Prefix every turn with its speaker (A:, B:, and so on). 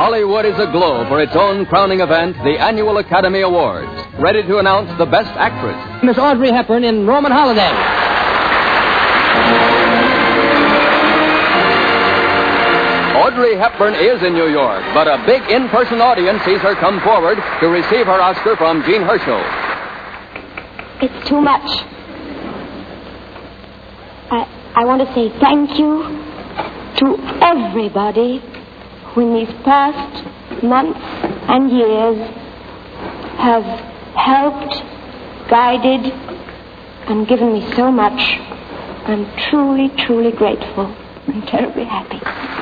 A: Hollywood is aglow for its own crowning event, the annual Academy Awards. Ready to announce the Best Actress.
B: Miss Audrey Hepburn in Roman Holiday.
A: Audrey Hepburn is in New York, but a big in-person audience sees her come forward to receive her Oscar from Jean Herschel.
C: It's too much. I want to say thank you to everybody who in these past months and years have helped, guided, and given me so much. I'm truly, truly grateful and terribly happy.